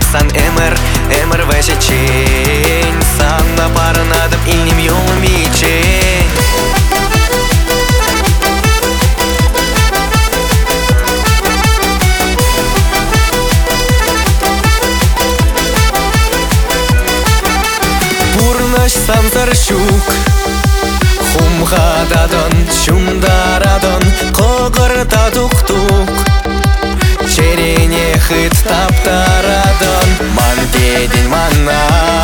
сан эмір вәжечен Санна парынадып илнем юлым ичен. Бурнаш самсар щук Хумхададон, чумдарадон, когырта тук-тук. Черене хыт таптарадон, манпеден манна.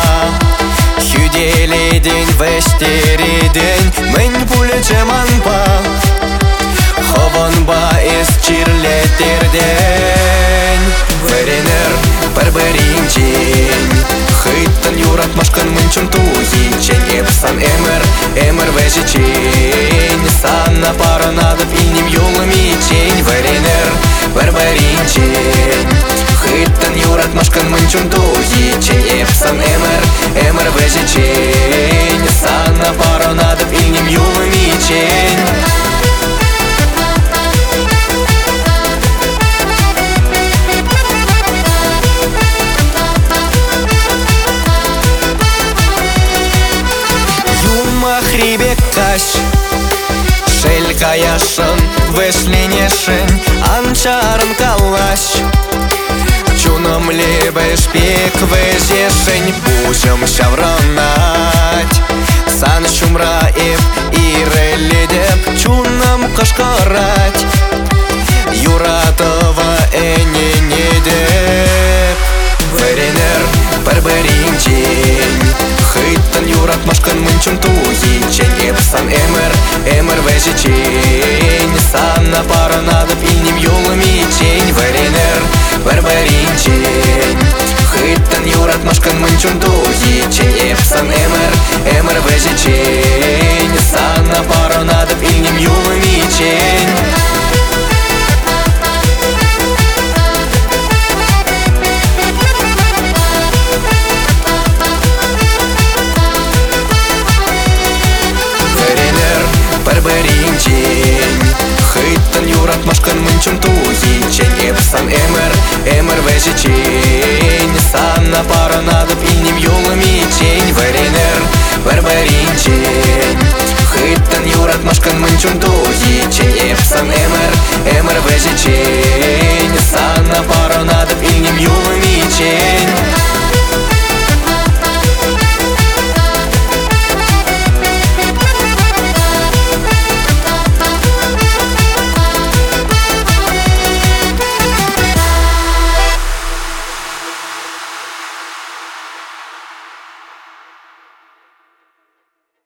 Хюделеден, вештереден, мэнь пулече манпа. Ховонба эс чирлетерден. Веренер пәрбәринчен, хыттан юратмашкан мынчын туйичен. Эпсан эмір вәжечен, санна парынадып илнем юлым ичен. Веренер пәрбәринчен, хыттан юратмашкан мынчын туйичен. Эпсан эмір вәжечен, санна парынадып илнем юлым ичен. Хрибек каш шел каяшын, вешленешен, анчарын калаш. Чуном лебеш пек вежешен, пушым шавронать. Сан шумра еп иреледеп, чуном кашкарать. Юратова энене деп. Веренер пәрбәринчен, хыттан юратмашкан мынчын туйичен. Эпсан эмір вәжечен, санна парынадып илнем юлым ичен. Веренер пәрбәринчен, хыттан юратмашкан мынчын туйичен. Эпсан эмір вәжечен, санна парынадып илнем юлым ичен. Пәрбәринчен, хыттан юратмашкан мынчын туйичен. Эпсан эмір вәжечен, санна парынадып илнем юлым ичен. Веренер пәрбәринчен, хыттан юратмашкан мынчын туйичен. Эпсан эмір вәжечен.